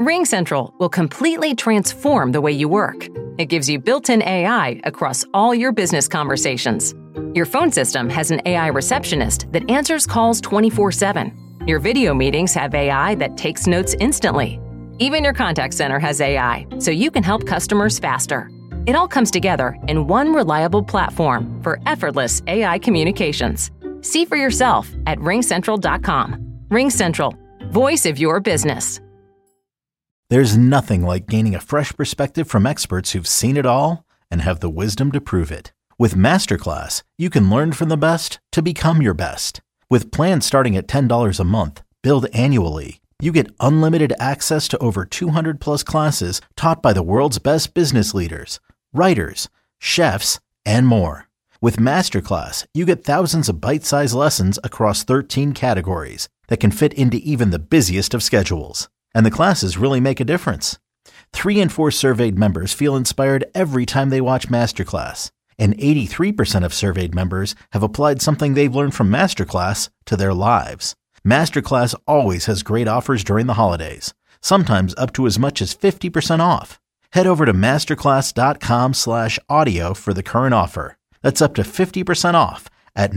RingCentral will completely transform the way you work. It gives you built-in AI across all your business conversations. Your phone system has an AI receptionist that answers calls 24/7. Your video meetings have AI that takes notes instantly. Even your contact center has AI, so you can help customers faster. It all comes together in one reliable platform for effortless AI communications. See for yourself at ringcentral.com. RingCentral, voice of your business. There's nothing like gaining a fresh perspective from experts who've seen it all and have the wisdom to prove it. With Masterclass, you can learn from the best to become your best. With plans starting at $10 a month, billed annually, you get unlimited access to over 200 plus classes taught by the world's best business leaders, writers, chefs, and more. With Masterclass, you get thousands of bite-sized lessons across 13 categories that can fit into even the busiest of schedules. And the classes really make a difference. 3 in 4 surveyed members feel inspired every time they watch Masterclass. And 83% of surveyed members have applied something they've learned from Masterclass to their lives. Masterclass always has great offers during the holidays, sometimes up to as much as 50% off. Head over to masterclass.com/audio for the current offer. That's up to 50% off at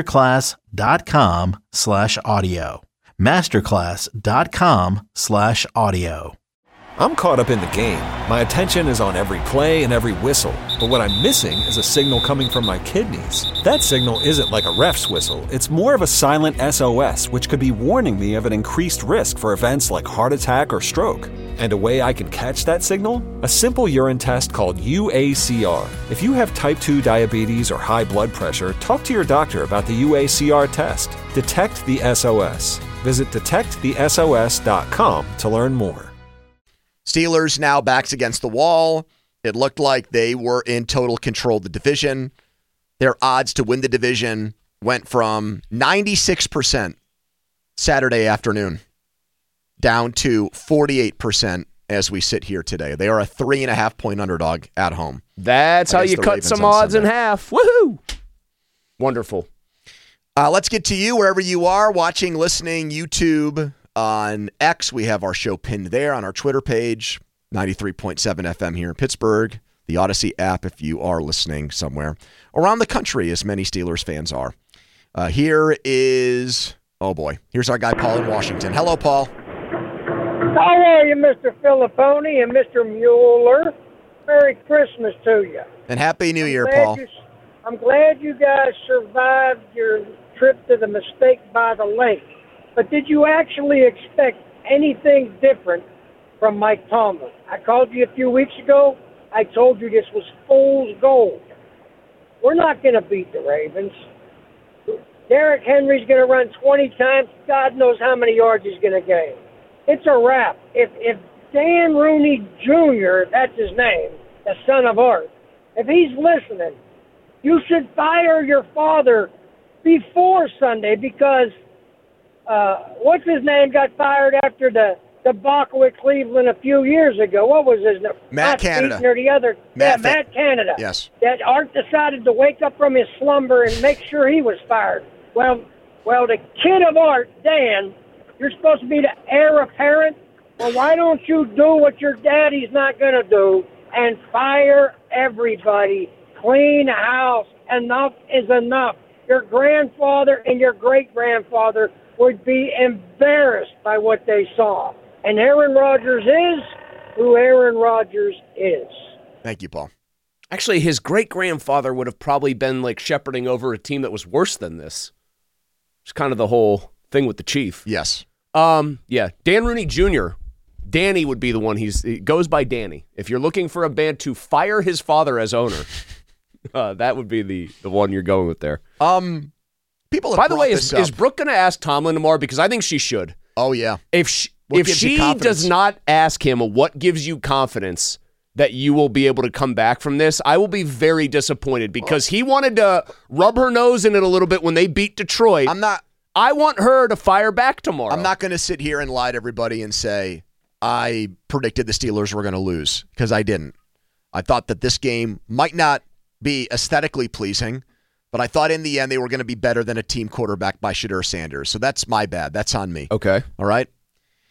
masterclass.com/audio. masterclass.com/audio. I'm caught up in the game. My attention is on every play and every whistle. But what I'm missing is a signal coming from my kidneys. That signal isn't like a ref's whistle. It's more of a silent SOS, which could be warning me of an increased risk for events like heart attack or stroke. And a way I can catch that signal? A simple urine test called UACR. If you have type 2 diabetes or high blood pressure, talk to your doctor about the UACR test. Detect the SOS. Visit detectthesos.com to learn more. Steelers now backs against the wall. It looked like they were in total control of the division. Their odds to win the division went from 96% Saturday afternoon down to 48% as we sit here today. They are a 3.5-point underdog at home. That's how you cut some odds in half. Woohoo! Wonderful. Let's get to you wherever you are, watching, listening, YouTube, on X. We have our show pinned there on our Twitter page, 93.7 FM here in Pittsburgh, the Odyssey app if you are listening somewhere around the country, as many Steelers fans are. Here's our guy Paul in Washington. Hello, Paul. How are you, Mr. Filipponi and Mr. Mueller? Merry Christmas to you. And Happy New Year, Paul. I'm glad you guys survived your trip to the Mistake by the Lake. But did you actually expect anything different from Mike Tomlin? I called you a few weeks ago. I told you this was fool's gold. We're not going to beat the Ravens. Derrick Henry's going to run 20 times. God knows how many yards he's going to gain. It's a wrap. If Dan Rooney Jr., that's his name, the son of Art, if he's listening, you should fire your father before Sunday because what's his name got fired after the debacle at Cleveland a few years ago. What was his name? Matt Canada. Or the other. Matt Canada. Yes. That Art decided to wake up from his slumber and make sure he was fired. Well, the kid of Art, Dan, you're supposed to be the heir apparent. Well, why don't you do what your daddy's not going to do and fire everybody? Clean house. Enough is enough. Your grandfather and your great-grandfather would be embarrassed by what they saw. And Aaron Rodgers is who Aaron Rodgers is. Thank you, Paul. Actually, his great-grandfather would have probably been like shepherding over a team that was worse than this. It's kind of the whole thing with the Chief. Yes. Yeah. Dan Rooney Jr., Danny would be the one. He goes by Danny. If you're looking for a band to fire his father as owner, that would be the one you're going with there. People have By the way, this is Brooke going to ask Tomlin tomorrow? Because I think she should. Oh, yeah. If she does not ask him what gives you confidence that you will be able to come back from this, I will be very disappointed because he wanted to rub her nose in it a little bit when they beat Detroit. I want her to fire back tomorrow. I'm not going to sit here and lie to everybody and say I predicted the Steelers were going to lose because I didn't. I thought that this game might not be aesthetically pleasing, but I thought in the end they were going to be better than a team quarterback by Shedeur Sanders. So that's my bad. That's on me. Okay. All right?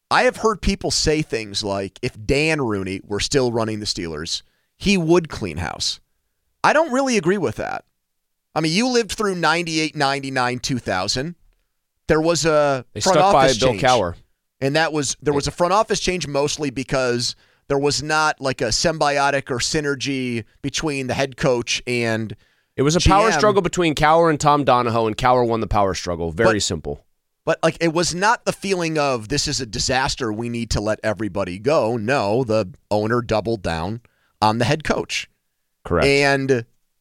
I have heard people say things like, if Dan Rooney were still running the Steelers, he would clean house. I don't really agree with that. I mean, you lived through 98, 99, 2000. There was a front office change. Bill Cowher. And there was a front office change mostly because there was not like a symbiotic or synergy between the head coach and it was a GM. Power struggle between Cowher and Tom Donahoe, and Cowher won the power struggle. Very simple. But like, it was not the feeling of this is a disaster, we need to let everybody go. No, the owner doubled down on the head coach. Correct. And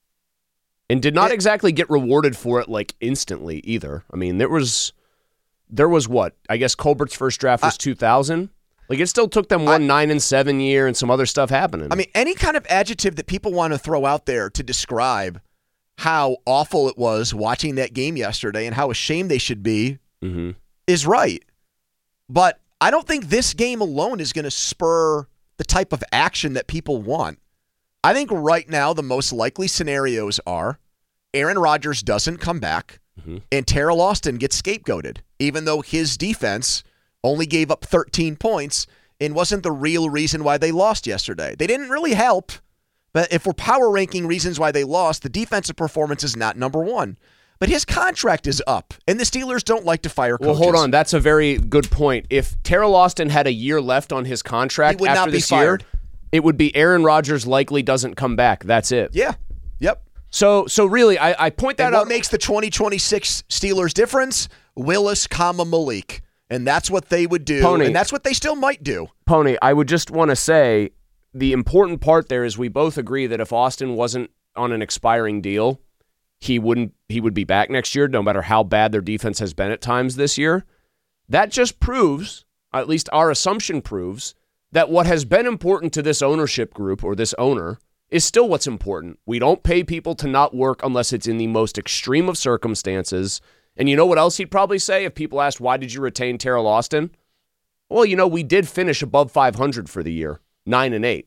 did not exactly get rewarded for it like instantly either. I mean, there was what? I guess Colbert's first draft was 2000. Like, it still took them 9-7 year and some other stuff happening. I mean, any kind of adjective that people want to throw out there to describe how awful it was watching that game yesterday and how ashamed they should be is right. But I don't think this game alone is going to spur the type of action that people want. I think right now the most likely scenarios are Aaron Rodgers doesn't come back and Terrell Austin gets scapegoated, even though his defense only gave up 13 points and wasn't the real reason why they lost yesterday. They didn't really help, but if we're power ranking reasons why they lost, the defensive performance is not number one. But his contract is up, and the Steelers don't like to fire coaches. Well, hold on. That's a very good point. If Terrell Austin had a year left on his contract after this year, it would be Aaron Rodgers likely doesn't come back. That's it. Yeah. Yep. So really, I point that out. What makes the 2026 Steelers difference? Willis, Malik. And that's what they would do, Pony. And that's what they still might do. Pony, I would just want to say the important part there is we both agree that if Austin wasn't on an expiring deal, he would be back next year, no matter how bad their defense has been at times this year. That just proves, at least our assumption proves, that what has been important to this ownership group or this owner is still what's important. We don't pay people to not work unless it's in the most extreme of circumstances. And you know what else he'd probably say if people asked, why did you retain Terrell Austin? Well, we did finish above 500 for the year, 9-8.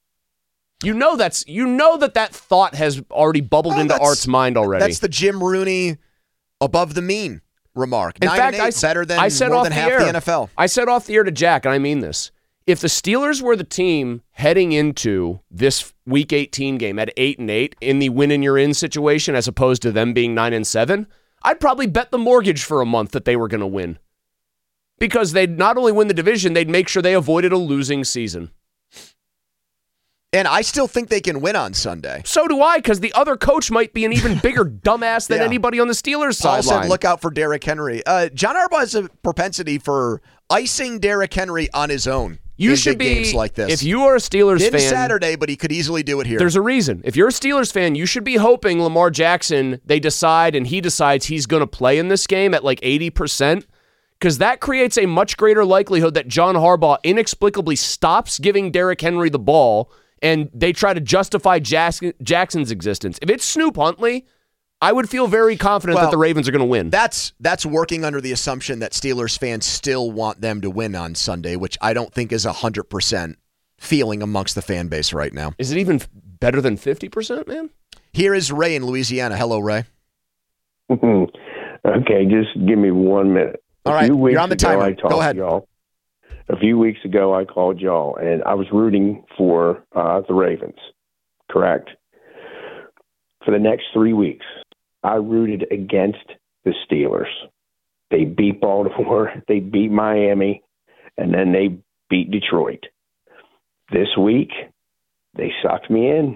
You know that thought has already bubbled into Art's mind already. That's the Jim Rooney above the mean remark. In fact, better than more than half the NFL. I said off the air to Jack, and I mean this. If the Steelers were the team heading into this Week 18 game at 8-8 in the win-and-you're-in situation as opposed to them being 9-7, I'd probably bet the mortgage for a month that they were going to win. Because they'd not only win the division, they'd make sure they avoided a losing season. And I still think they can win on Sunday. So do I, because the other coach might be an even bigger dumbass than anybody on the Steelers sideline. Paul said, look out for Derrick Henry. John Harbaugh has a propensity for icing Derrick Henry on his own. You should be, games like this. If you are a Steelers fan. Saturday, but he could easily do it here. There's a reason. If you're a Steelers fan, you should be hoping Lamar Jackson, he decides he's going to play in this game at like 80%, because that creates a much greater likelihood that John Harbaugh inexplicably stops giving Derrick Henry the ball and they try to justify Jackson's existence. If it's Snoop Huntley, I would feel very confident that the Ravens are going to win. That's working under the assumption that Steelers fans still want them to win on Sunday, which I don't think is 100% feeling amongst the fan base right now. Is it even better than 50%, man? Here is Ray in Louisiana. Hello, Ray. Okay, just give me 1 minute. All right, you're on the timer. Go ahead. Y'all. A few weeks ago, I called y'all, and I was rooting for the Ravens, correct? For the next 3 weeks, I rooted against the Steelers. They beat Baltimore, they beat Miami, and then they beat Detroit. This week, they sucked me in.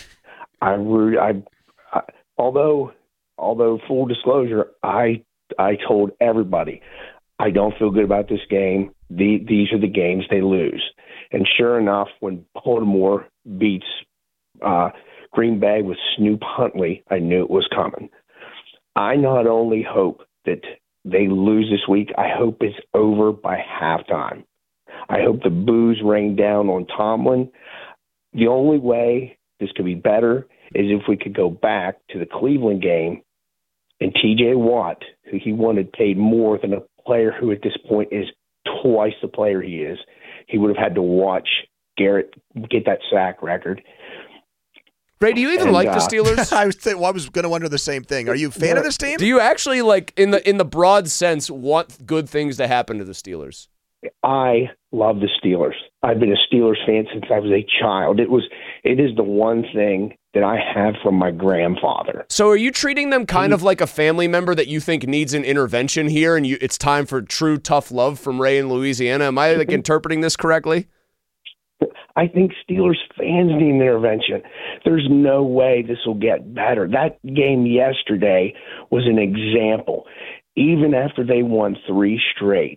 Although full disclosure, I told everybody, I don't feel good about this game. These are the games they lose. And sure enough, when Baltimore beats Green Bay with Snoop Huntley, I knew it was coming. I not only hope that they lose this week, I hope it's over by halftime. I hope the boos rain down on Tomlin. The only way this could be better is if we could go back to the Cleveland game and T.J. Watt, who he wanted paid more than a player who at this point is twice the player he is. He would have had to watch Garrett get that sack record. Ray, do you even like the Steelers? I was going to wonder the same thing. Are you a fan of this team? Do you actually, like, in the broad sense, want good things to happen to the Steelers? I love the Steelers. I've been a Steelers fan since I was a child. It is the one thing that I have from my grandfather. So are you treating them kind of like a family member that you think needs an intervention here, and it's time for true tough love from Ray in Louisiana? Am I interpreting this correctly? I think Steelers fans need an intervention. There's no way this will get better. That game yesterday was an example. Even after they won 3 straight,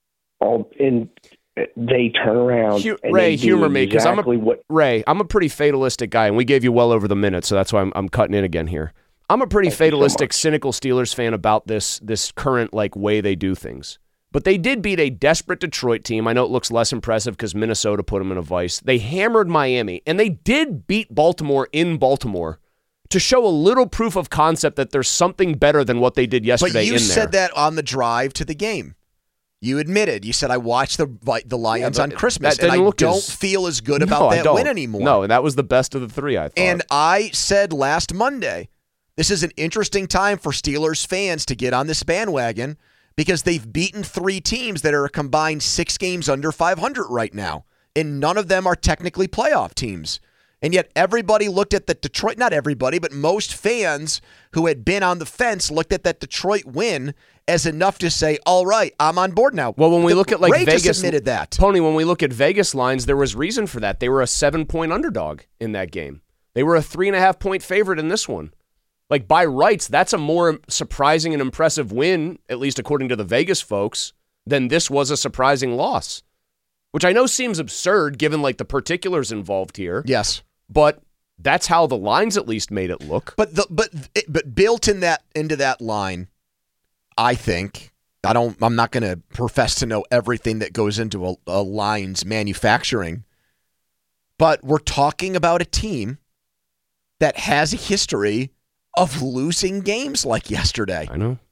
they turn around and Ray, humor me, because Ray, I'm a pretty fatalistic guy, and we gave you well over the minute, so that's why I'm cutting in again here. I'm a pretty fatalistic, cynical Steelers fan about this current way they do things. But they did beat a desperate Detroit team. I know it looks less impressive because Minnesota put them in a vice. They hammered Miami, and they did beat Baltimore in Baltimore to show a little proof of concept that there's something better than what they did yesterday in there. But you said that on the drive to the game. You admitted. You said, I watched the Lions on Christmas, and I don't feel as good about that win anymore. No, and that was the best of the 3, I thought. And I said last Monday, this is an interesting time for Steelers fans to get on this bandwagon because they've beaten 3 teams that are a combined 6 games under 500 right now, and none of them are technically playoff teams. And yet everybody looked at the Detroit, not everybody, but most fans who had been on the fence looked at that Detroit win as enough to say, all right, I'm on board now. Well, when we look at Ray Vegas, just admitted that. Pony, when we look at Vegas lines, there was reason for that. They were a 7-point underdog in that game. They were a 3.5-point favorite in this one. By rights, that's a more surprising and impressive win, at least according to the Vegas folks, than this was a surprising loss. Which I know seems absurd given the particulars involved here. Yes. But that's how the lines at least made it look. But built into that line, I think, I'm not going to profess to know everything that goes into a line's manufacturing, but we're talking about a team that has a history of losing games like yesterday. I know.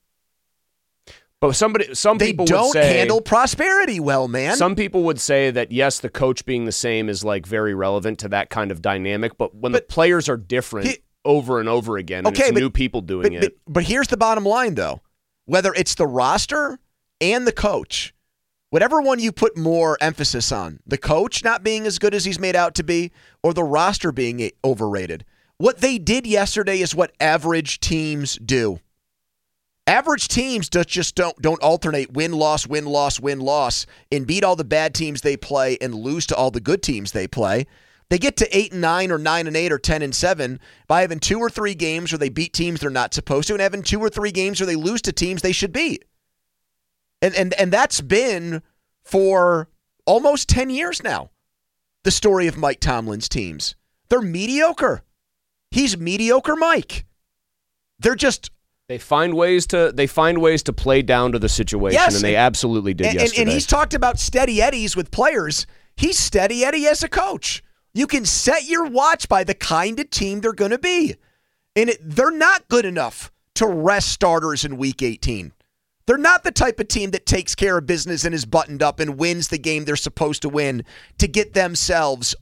But some people would say they don't handle prosperity well, man. Some people would say that, yes, the coach being the same is very relevant to that kind of dynamic, but when the players are different over and over again, and it's new people doing it. But here's the bottom line, though. Whether it's the roster and the coach, whatever one you put more emphasis on, the coach not being as good as he's made out to be, or the roster being overrated, what they did yesterday is what average teams do. Average teams just don't alternate win-loss, win-loss, win-loss, and beat all the bad teams they play and lose to all the good teams they play. They get to 8-9 or 9-8 or 10-7 by having 2 or 3 games where they beat teams they're not supposed to, and having 2 or 3 games where they lose to teams they should beat. And that's been for almost 10 years now, the story of Mike Tomlin's teams. They're mediocre. He's mediocre Mike. They're just... They find ways to play down to the situation, yes, and they absolutely did yesterday. And he's talked about steady Eddies with players. He's steady Eddie as a coach. You can set your watch by the kind of team they're going to be. And they're not good enough to rest starters in Week 18. They're not the type of team that takes care of business and is buttoned up and wins the game they're supposed to win to get themselves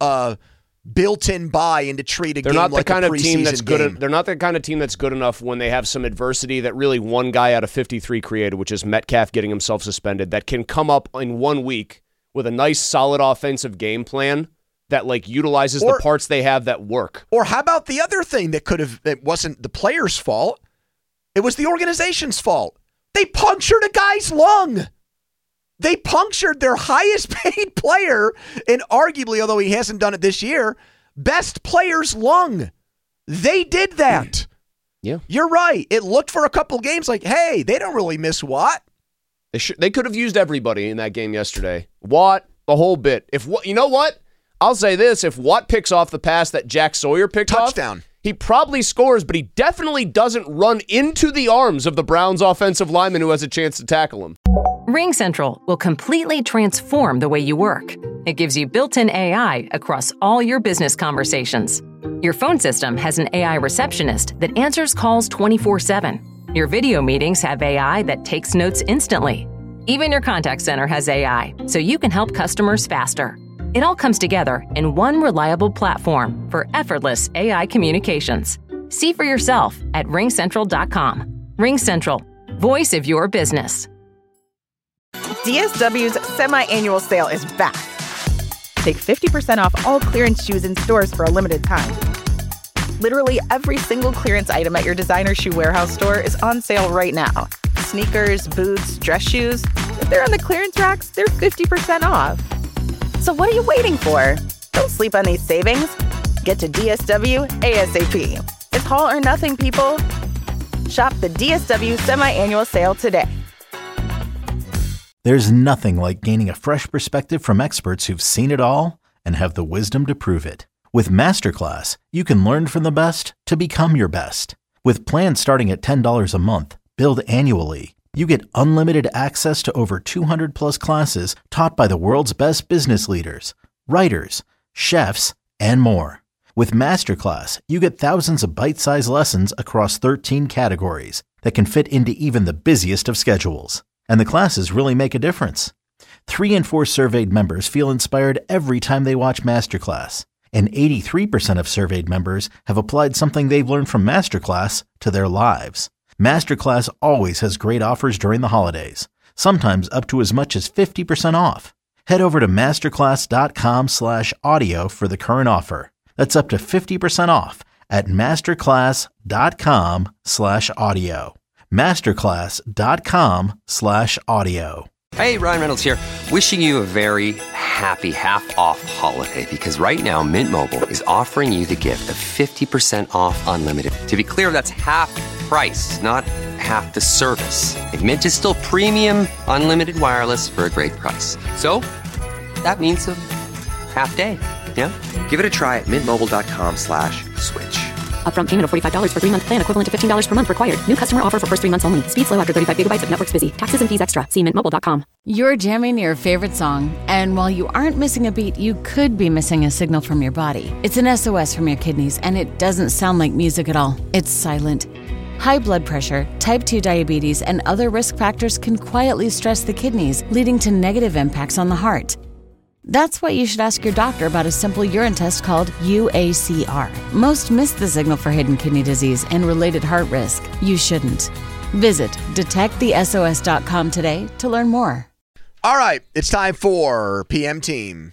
built-in buy and to treat a game like a preseason game. They're not the kind of team that's good enough when they have some adversity that really one guy out of 53 created, which is Metcalf getting himself suspended, that can come up in 1 week with a nice, solid offensive game plan that utilizes the parts they have that work. Or how about the other thing it wasn't the player's fault, it was the organization's fault. They punctured a guy's lung. They punctured their highest paid player, and arguably, although he hasn't done it this year, best player's lung. They did that. Yeah. You're right. It looked for a couple games like, hey, they don't really miss Watt. They could have used everybody in that game yesterday. Watt, the whole bit. You know what? I'll say this. If Watt picks off the pass that Jack Sawyer picked off, touchdown. He probably scores, but he definitely doesn't run into the arms of the Browns offensive lineman who has a chance to tackle him. RingCentral will completely transform the way you work. It gives you built-in AI across all your business conversations. Your phone system has an AI receptionist that answers calls 24/7. Your video meetings have AI that takes notes instantly. Even your contact center has AI, so you can help customers faster. It all comes together in one reliable platform for effortless AI communications. See for yourself at RingCentral.com. RingCentral, voice of your business. DSW's semi-annual sale is back. Take 50% off all clearance shoes in stores for a limited time. Literally every single clearance item at your designer shoe warehouse store is on sale right now. Sneakers, boots, dress shoes. If they're on the clearance racks, they're 50% off. So what are you waiting for? Don't sleep on these savings. Get to DSW ASAP. It's all or nothing, people. Shop the DSW semi-annual sale today. There's nothing like gaining a fresh perspective from experts who've seen it all and have the wisdom to prove it. With Masterclass, you can learn from the best to become your best. With plans starting at $10 a month, billed annually, you get unlimited access to over 200 plus classes taught by the world's best business leaders, writers, chefs, and more. With Masterclass, you get thousands of bite-sized lessons across 13 categories that can fit into even the busiest of schedules. And the classes really make a difference. 3 in 4 surveyed members feel inspired every time they watch Masterclass. And 83% of surveyed members have applied something they've learned from Masterclass to their lives. Masterclass always has great offers during the holidays, sometimes up to as much as 50% off. Head over to masterclass.com/audio for the current offer. That's up to 50% off at masterclass.com/audio. masterclass.com/audio. Hey, Ryan Reynolds here. Wishing you a very happy half-off holiday because right now Mint Mobile is offering you the gift of 50% off unlimited. To be clear, that's half price, not half the service. And Mint is still premium unlimited wireless for a great price. So that means a half day. Yeah? Give it a try at mintmobile.com/switch. Upfront payment of $45 for 3-month plan, equivalent to $15 per month required. New customer offer for first 3 months only. Speed slow after 35 gigabytes if network's busy. Taxes and fees extra. See mintmobile.com. You're jamming your favorite song, and while you aren't missing a beat, you could be missing a signal from your body. It's an SOS from your kidneys, and it doesn't sound like music at all. It's silent. High blood pressure, type 2 diabetes, and other risk factors can quietly stress the kidneys, leading to negative impacts on the heart. That's why you should ask your doctor about a simple urine test called UACR. Most miss the signal for hidden kidney disease and related heart risk. You shouldn't. Visit detectthesos.com today to learn more. All right, it's time for PM Team.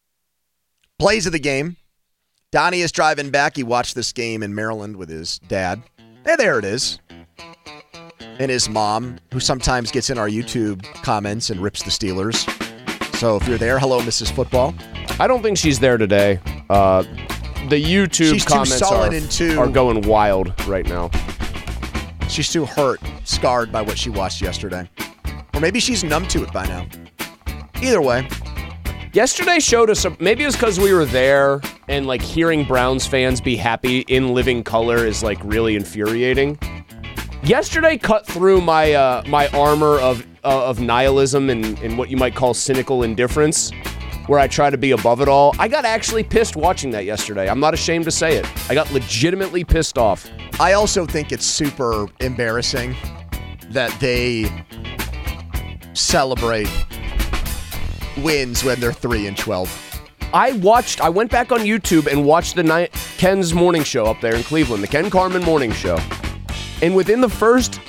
Plays of the game. Donnie is driving back. He watched this game in Maryland with his dad. And there it is. And his mom, who sometimes gets in our YouTube comments and rips the Steelers. So if you're there, hello, Mrs. Football. I don't think she's there today. The YouTube comments are going wild right now. She's too hurt, scarred by what she watched yesterday. Or maybe she's numb to it by now. Either way. Yesterday showed us, maybe it was because we were there and like hearing Browns fans be happy in living color is like really infuriating. Yesterday cut through my my armor of nihilism and what you might call cynical indifference, where I try to be above it all. I got actually pissed watching that yesterday. I'm not ashamed to say it. I got legitimately pissed off. I also think it's super embarrassing that they celebrate wins when they're 3-12. I went back on YouTube and watched the Ken's morning show up there in Cleveland, the Ken Carman morning show. And within the first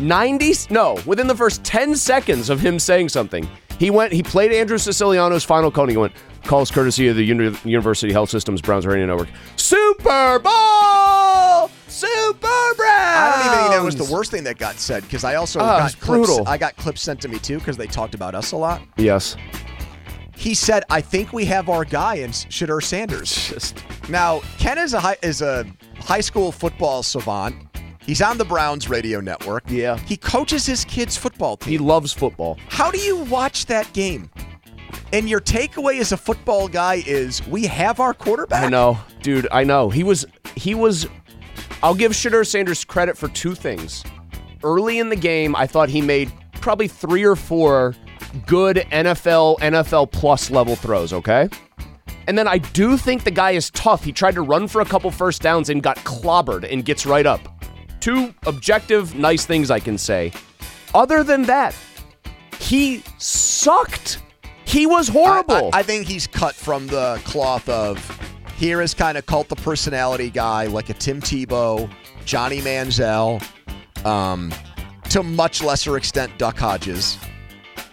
10 seconds of him saying something, he played Andrew Siciliano's final call and he went, calls courtesy of the University Health Systems Browns Radio Network. Super Bowl! Super Browns! I don't even think that was the worst thing that got said, because I also got clips sent to me too, because they talked about us a lot. Yes. He said, I think we have our guy in Shedeur Sanders. Now, Ken is a high school football savant. He's on the Browns radio network. Yeah. He coaches his kids' football team. He loves football. How do you watch that game? And your takeaway as a football guy is, we have our quarterback? I know. Dude, I know. He was. I'll give Shedeur Sanders credit for 2 things. Early in the game, I thought he made probably 3 or 4 good NFL plus level throws, okay? And then I do think the guy is tough. He tried to run for a couple first downs and got clobbered and gets right up. 2 objective, nice things I can say. Other than that, he sucked. He was horrible. I think he's cut from the cloth of, here is kind of cult the personality guy, like a Tim Tebow, Johnny Manziel, to much lesser extent, Duck Hodges.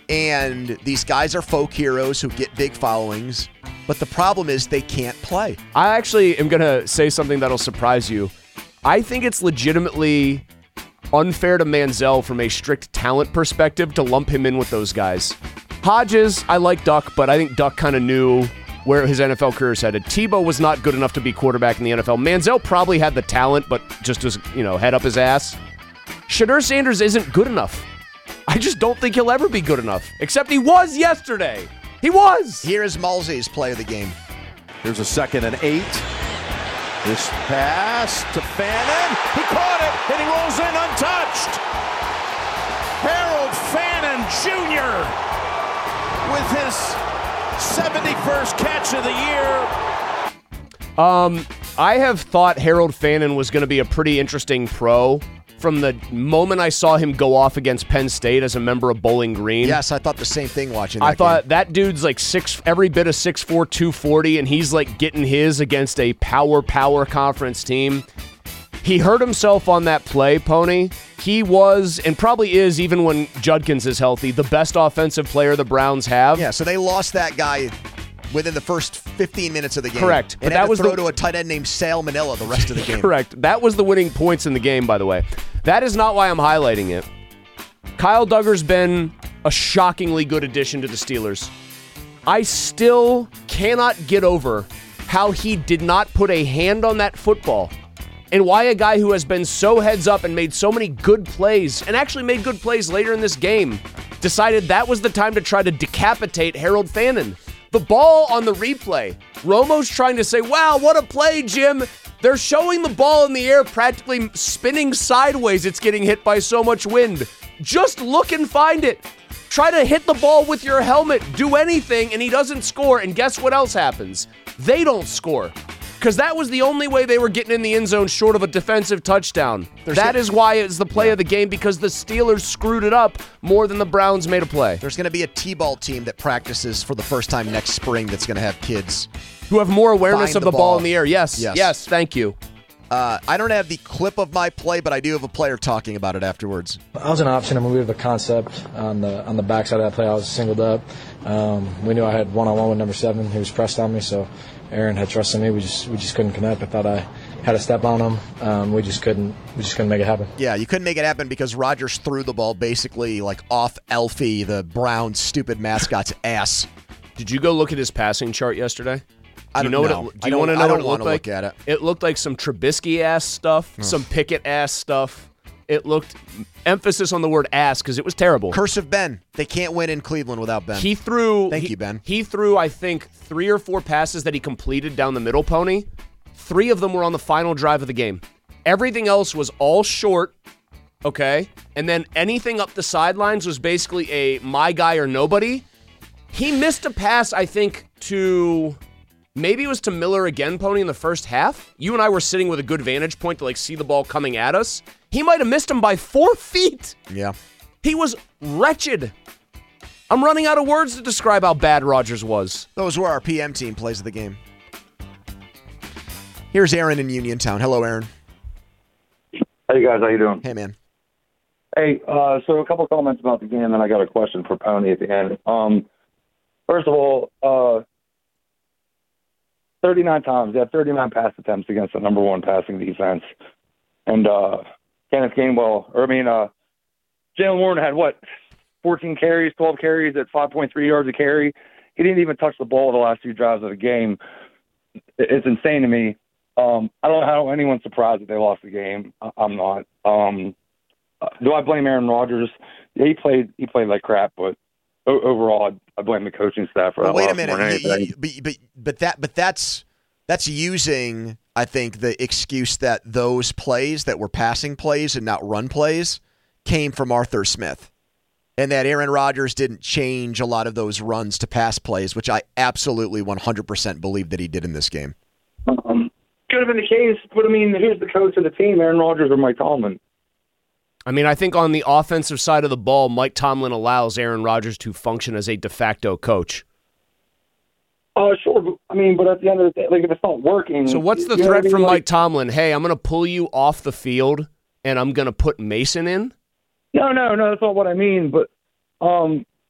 And these guys are folk heroes who get big followings, but the problem is they can't play. I actually am going to say something that'll surprise you. I think it's legitimately unfair to Manziel from a strict talent perspective to lump him in with those guys. Hodges, I like Duck, but I think Duck kind of knew where his NFL career is headed. Tebow was not good enough to be quarterback in the NFL. Manziel probably had the talent, but just was, head up his ass. Shedeur Sanders isn't good enough. I just don't think he'll ever be good enough, except he was yesterday. He was. Here is Malzey's play of the game. Here's a 2nd and 8. This pass to Fannin. He caught it, and he rolls in untouched. Harold Fannin Jr. with his 71st catch of the year. I have thought Harold Fannin was going to be a pretty interesting pro from the moment I saw him go off against Penn State as a member of Bowling Green. Yes, I thought the same thing watching that I thought game. That dude's like every bit of 6'4", 240, and he's like getting his against a power conference team. He hurt himself on that play, Pony. He was, and probably is, even when Judkins is healthy, the best offensive player the Browns have. Yeah, so they lost that guy within the first 15 minutes of the game. Correct. And But had that to was throw to a tight end named Sal Manila the rest of the game. Correct. That was the winning points in the game, by the way. That is not why I'm highlighting it. Kyle Duggar's been a shockingly good addition to the Steelers. I still cannot get over how he did not put a hand on that football, and why a guy who has been so heads up and made so many good plays, and actually made good plays later in this game, decided that was the time to try to decapitate Harold Fannin. The ball on the replay, Romo's trying to say, wow, what a play, Jim. They're showing the ball in the air practically spinning sideways. It's getting hit by so much wind. Just look and find it. Try to hit the ball with your helmet. Do anything, and he doesn't score. And guess what else happens? They don't score. Because that was the only way they were getting in the end zone short of a defensive touchdown. That is why it's the play of the game, because the Steelers screwed it up more than the Browns made a play. There's going to be a T-ball team that practices for the first time next spring that's going to have kids who have more awareness of the ball in the air. Yes, thank you. I don't have the clip of my play, but I do have a player talking about it afterwards. I was an option, and we have a concept on the backside of that play. I was singled up. We knew I had one-on-one with number 7. He was pressed on me, so Aaron had trust in me. We just couldn't connect. I thought I had a step on him. We just couldn't make it happen. Yeah, you couldn't make it happen because Rodgers threw the ball basically like off Elfie, the Browns' stupid mascot's ass. Did you go look at his passing chart yesterday? I don't know. Do you want to know what it looked like? Look at it. It looked like some Trubisky-ass stuff, some Pickett-ass stuff. It looked, emphasis on the word ass, because it was terrible. Curse of Ben. They can't win in Cleveland without Ben. Thank you, Ben. He threw, I think, 3 or 4 passes that he completed down the middle, Pony. 3 of them were on the final drive of the game. Everything else was all short, okay? And then anything up the sidelines was basically a my guy or nobody. He missed a pass, I think, to... Maybe it was to Miller again, Pony, in the first half. You and I were sitting with a good vantage point to see the ball coming at us. He might have missed him by 4 feet. Yeah. He was wretched. I'm running out of words to describe how bad Rodgers was. Those were our PM team plays of the game. Here's Aaron in Uniontown. Hello, Aaron. Hey, guys. How you doing? Hey, man. Hey, so a couple comments about the game, and I got a question for Pony at the end. First of all, 39 times. They had 39 pass attempts against the number 1 passing defense. And Kenneth Gainwell, Jalen Warren had, 14 carries, 12 carries at 5.3 yards a carry. He didn't even touch the ball the last 2 drives of the game. It's insane to me. I don't know how anyone's surprised that they lost the game. I'm not. Do I blame Aaron Rodgers? Yeah, he played like crap, but overall, I blame the coaching staff for that. Wait a minute, but that's using, I think, the excuse that those plays that were passing plays and not run plays came from Arthur Smith, and that Aaron Rodgers didn't change a lot of those runs to pass plays, which I absolutely 100% believe that he did in this game. Could have been the case, but who's the coach of the team, Aaron Rodgers or Mike Tomlin? I think on the offensive side of the ball, Mike Tomlin allows Aaron Rodgers to function as a de facto coach. Sure. But at the end of the day, if it's not working... So what's the threat from Mike Tomlin? Hey, I'm going to pull you off the field, and I'm going to put Mason in? No, that's not what I mean. But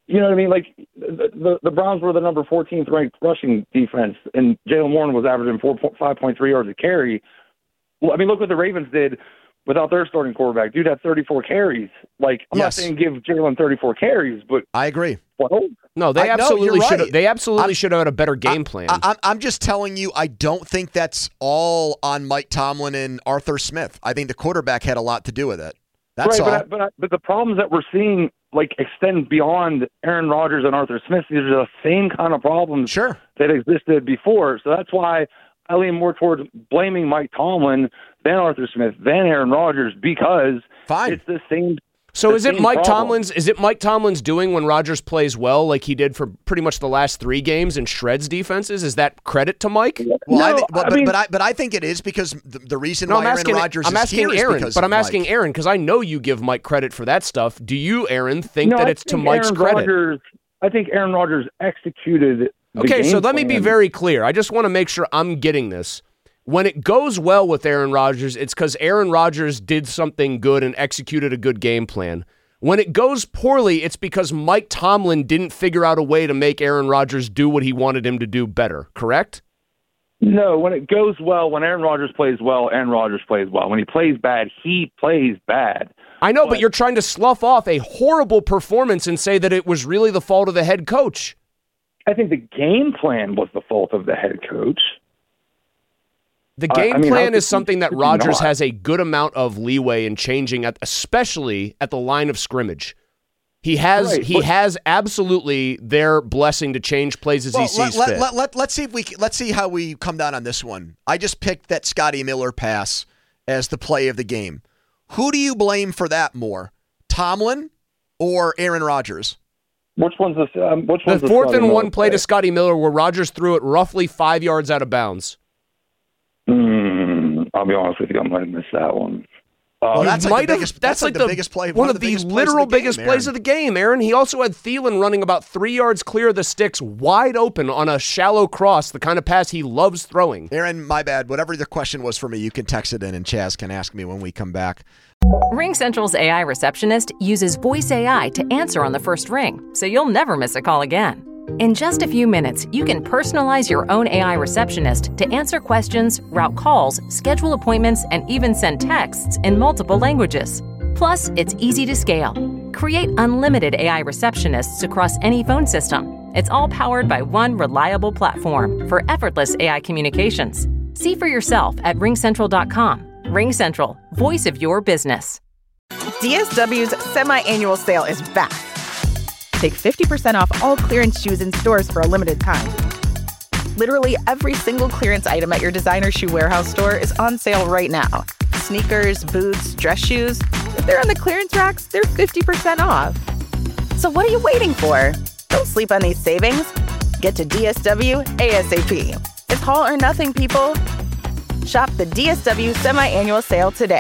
You know what I mean? Like the Browns were the number 14th ranked rushing defense, and Jaylen Warren was averaging 5.3 yards a carry. Well, I mean, look what the Ravens did without their starting quarterback. Dude had 34 carries. Like, I'm not saying give Jalen 34 carries, but I agree. Well, no, they absolutely should have. They absolutely should have had a better game plan. I'm just telling you, I don't think that's all on Mike Tomlin and Arthur Smith. I think the quarterback had a lot to do with it. That's all. But the problems that we're seeing extend beyond Aaron Rodgers and Arthur Smith. These are the same kind of problems that existed before. So that's why I lean more towards blaming Mike Tomlin than Arthur Smith, than Aaron Rodgers, because it's the same. So is it Mike Tomlin's? Is it Mike Tomlin's doing when Rodgers plays well, like he did for pretty much the last 3 games and shreds defenses? Is that credit to Mike? Well, but I think it is, because the reason why Aaron Rodgers is here is because I'm asking Aaron, because I know you give Mike credit for that stuff. Do you, Aaron, think that it's to Mike's credit? I think Aaron Rodgers executed. Okay, so let me be very clear. I just want to make sure I'm getting this. When it goes well with Aaron Rodgers, it's because Aaron Rodgers did something good and executed a good game plan. When it goes poorly, it's because Mike Tomlin didn't figure out a way to make Aaron Rodgers do what he wanted him to do better, correct? No, when it goes well, when Aaron Rodgers plays well, Aaron Rodgers plays well. When he plays bad, he plays bad. I know, but you're trying to slough off a horrible performance and say that it was really the fault of the head coach. I think the game plan was the fault of the head coach. The game plan is something that Rodgers has a good amount of leeway in changing, especially at the line of scrimmage. He has absolutely their blessing to change plays as he sees fit. Let's see how we come down on this one. I just picked that Scotty Miller pass as the play of the game. Who do you blame for that more, Tomlin or Aaron Rodgers? Which one's the 4th and 1 play to Scotty Miller, where Rodgers threw it roughly 5 yards out of bounds? I'll be honest with you, I might have missed that one. That's like the biggest play. One of the literal biggest plays of the game, Aaron. He also had Thielen running about 3 yards clear of the sticks, wide open on a shallow cross, the kind of pass he loves throwing. Aaron, my bad. Whatever the question was for me, you can text it in, and Chaz can ask me when we come back. RingCentral's AI receptionist uses voice AI to answer on the first ring, so you'll never miss a call again. In just a few minutes, you can personalize your own AI receptionist to answer questions, route calls, schedule appointments, and even send texts in multiple languages. Plus, it's easy to scale. Create unlimited AI receptionists across any phone system. It's all powered by one reliable platform for effortless AI communications. See for yourself at ringcentral.com. RingCentral, voice of your business. DSW's semi-annual sale is back. Take 50% off all clearance shoes in stores for a limited time. Literally every single clearance item at your designer shoe warehouse store is on sale right now. Sneakers, boots, dress shoes. If they're on the clearance racks, they're 50% off. So what are you waiting for? Don't sleep on these savings. Get to DSW ASAP. It's all or nothing, people. Shop the DSW semi-annual sale today.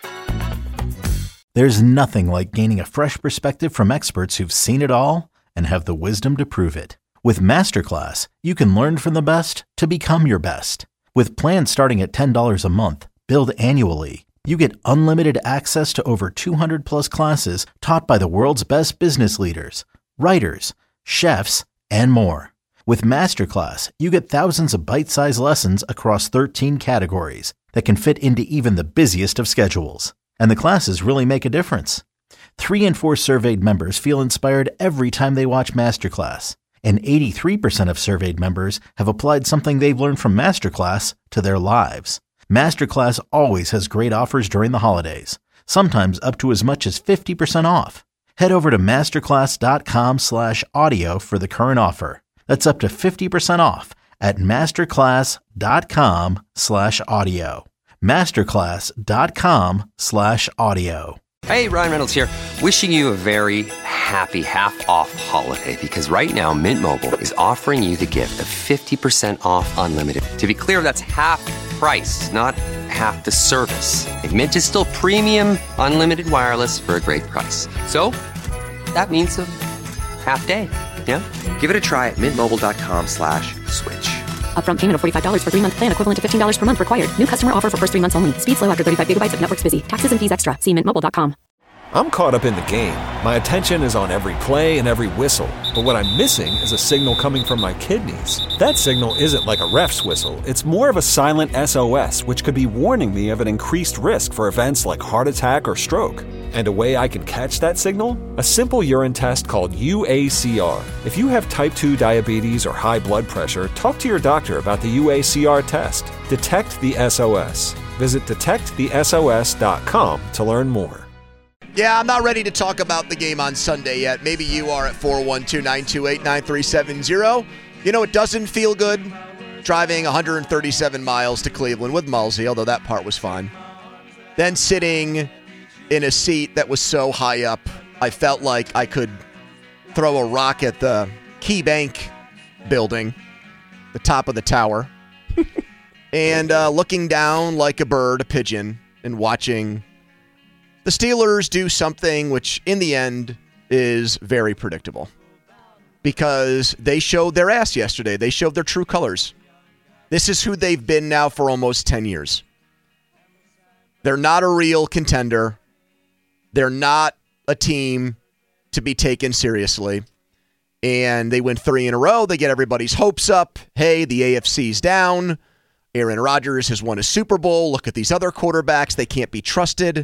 There's nothing like gaining a fresh perspective from experts who've seen it all and have the wisdom to prove it. With Masterclass, you can learn from the best to become your best. With plans starting at $10 a month, billed annually, you get unlimited access to over 200 plus classes taught by the world's best business leaders, writers, chefs, and more. With Masterclass, you get thousands of bite-sized lessons across 13 categories that can fit into even the busiest of schedules. And the classes really make a difference. 3 in 4 surveyed members feel inspired every time they watch Masterclass. And 83% of surveyed members have applied something they've learned from Masterclass to their lives. Masterclass always has great offers during the holidays, sometimes up to as much as 50% off. Head over to masterclass.com/audio for the current offer. That's up to 50% off at masterclass.com/audio. masterclass.com/audio. Hey, Ryan Reynolds here. Wishing you a very happy half-off holiday, because right now Mint Mobile is offering you the gift of 50% off unlimited. To be clear, that's half price, not half the service. And Mint is still premium unlimited wireless for a great price. So that means a half day. Yeah? Give it a try at mintmobile.com/switch. Upfront payment of $45 for 3-month plan, equivalent to $15 per month required. New customer offer for first 3 months only. Speed slow after 35 gigabytes if network's busy. Taxes and fees extra. See mintmobile.com. I'm caught up in the game. My attention is on every play and every whistle. But what I'm missing is a signal coming from my kidneys. That signal isn't like a ref's whistle. It's more of a silent SOS, which could be warning me of an increased risk for events like heart attack or stroke. And a way I can catch that signal? A simple urine test called UACR. If you have type 2 diabetes or high blood pressure, talk to your doctor about the UACR test. Detect the SOS. Visit detectthesos.com to learn more. Yeah, I'm not ready to talk about the game on Sunday yet. Maybe you are at 412-928-9370. You know, it doesn't feel good driving 137 miles to Cleveland with Mulsey, although that part was fine. Then sitting in a seat that was so high up, I felt like I could throw a rock at the KeyBank building, the top of the tower, and looking down like a bird, a pigeon, and watching the Steelers do something which, in the end, is very predictable. Because they showed their ass yesterday. They showed their true colors. This is who they've been now for almost 10 years. They're not a real contender. They're not a team to be taken seriously. And they win 3 in a row. They get everybody's hopes up. Hey, the AFC's down. Aaron Rodgers has won a Super Bowl. Look at these other quarterbacks. They can't be trusted.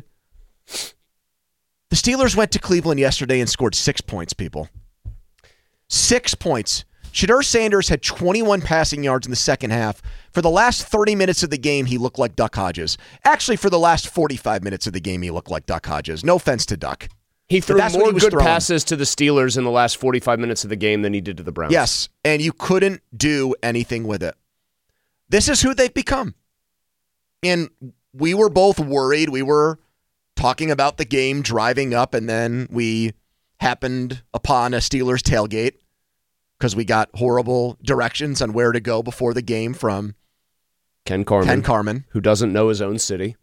The Steelers went to Cleveland yesterday and scored 6 points, people. 6 points. Shedeur Sanders had 21 passing yards in the second half. For the last 30 minutes of the game, he looked like Duck Hodges. Actually, for the last 45 minutes of the game, he looked like Duck Hodges. No offense to Duck. He threw more good passes to the Steelers in the last 45 minutes of the game than he did to the Browns. Yes, and you couldn't do anything with it. This is who they've become. And we were both worried. We were talking about the game, driving up, and then we happened upon a Steelers tailgate because we got horrible directions on where to go before the game from Ken Carman, who doesn't know his own city.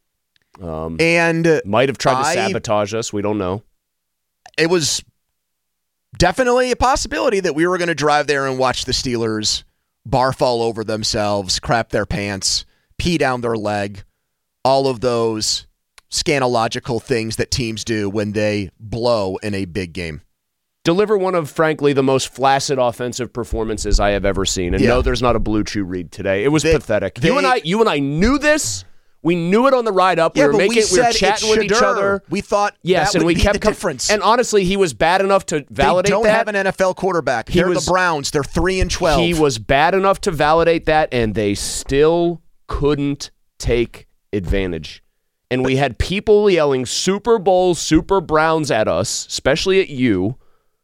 And might have tried to sabotage us. We don't know. It was definitely a possibility that we were going to drive there and watch the Steelers barf all over themselves, crap their pants, pee down their leg, all of those scandalogical things that teams do when they blow in a big game. Deliver one of, frankly, the most flaccid offensive performances I have ever seen. And no, there's not a Blue Chew read today. It was pathetic. You and I knew this. We knew it on the ride up. We were chatting with each other. We thought that would be the difference. And honestly, he was bad enough to validate that. They don't have an NFL quarterback. They're the Browns. They're 3-12. He was bad enough to validate that, and they still couldn't take advantage. And we had people yelling Super Bowl, Super Browns at us, especially at you,